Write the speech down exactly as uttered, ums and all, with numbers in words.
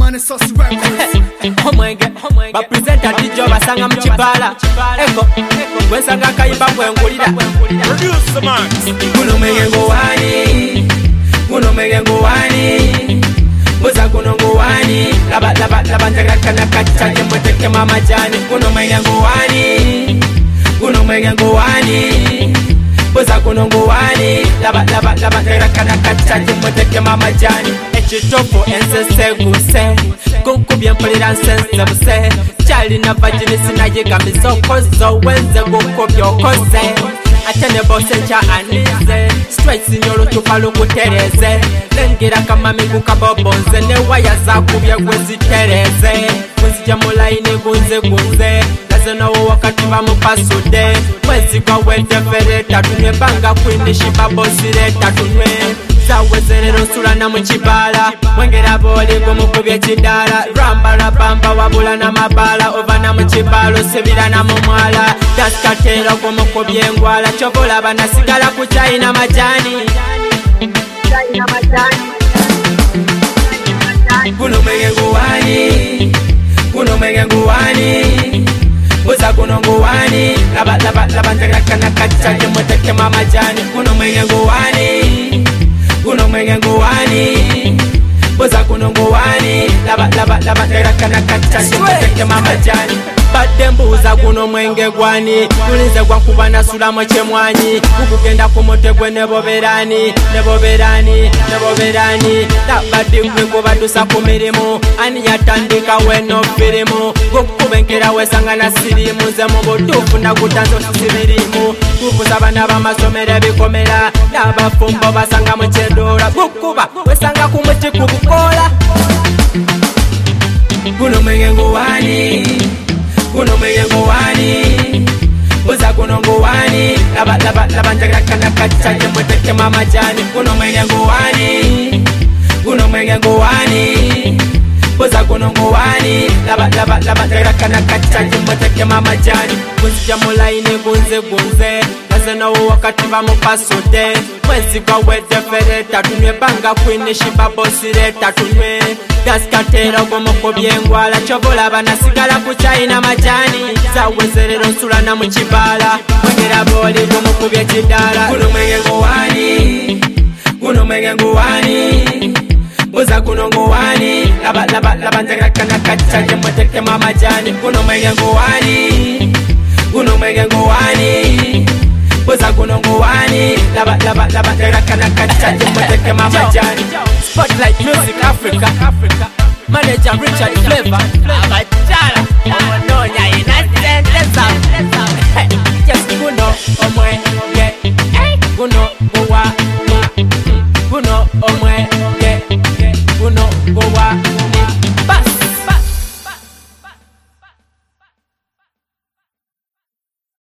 man saucy records. Omwenge, ba presenter dijo basanga mchibala. Eko, wensanga kayimba kwengulira. Producer man. Kuno mengo wani, kuno mengo wani. Boza kuno ngwani, laba laba laba ndaka na kacha jemoteke mama jani. Kuno mengo wani, kuno mengo wani. Boza kuno ngwani, laba laba laba ndaka na kacha jemoteke mama jani. Echitopo ensese guse, kunkubye mpulira nsense buse. Chali na vagini sinayega misokozo wenze gukubye okoze. Atene bosencha anize, straight sinyoro tupalo kutereze. Lengira kama mingu kabobonze, ne waya za kubye gwezitereze. Mwezi jamulaini gunze gunze, lazena wo wakati ba mupasude. Mwezi kwa wende fere tatunwe banga kwinishi babosire tatunwe. Zawezerero sulana mchibala, wengera boli gumukubye chidala. Ramba la bamba wabula na mabala, ovana mchibalo sebila na mumwala. Daskatero gumukubye ngwala, chobola banasigala kuchai na majani. Chai na majani. Kuno mege nguwani, kuno mege nguwani. Boza kuno nguwani, laba laba laba ndaka na kacha jemoteke mama jani. Kuno mege nguwani, kuno mege nguwani. Boza kuno nguwani, laba laba laba ndaka na kacha jemoteke mama jani. Badembuza kuno mwenge gwani, tulinze gwa kubana sula moche mwanyi. Ukugenda kumote gwe nebo berani, nebo berani, nebo berani. Tabadi kwe badusa kumirimu, ani yatandika weno firimu. Gukubenkera wesanga na sirimu, nzemo botufu na kutanzo sisibirimu. Kukuza bana bamasomere bikomera, nabafumbo basanga mochedora. Gukuba wesanga kumuchi kubukola. Kuno mwenge nguwani, kuno mege nguwani. Boza kuno nguwani, laba laba laba ndaka na kacha jemoteke mama jani. Kuno mege nguwani, kuno mege nguwani. Boza kuno nguwani, laba laba laba ndaka na kacha jemoteke mama jani. Mwezi jamulaini gunze gunze, lazena wo wakati ba mupasude. Mwezi kwa wede fere tatunwe banga kwinishi babosire tatunwe. Daskatero gumukubye ngwala, chobola banasigala kuchai na majani. Zawezerero sulana mchibala, wengera boli gumukubye chidala. Kuno mege nguwani, kuno mege nguwani. Boza kuno nguwani, laba laba laba ndaka na kacha jemoteke mama jani. Kuno mege nguwani, kuno mege nguwani. Boza kuno nguwani, laba laba laba ndaka na kacha jemoteke mama jani. Spotlight Music Africa, Africa. Manager Richard Flavor, Abachala.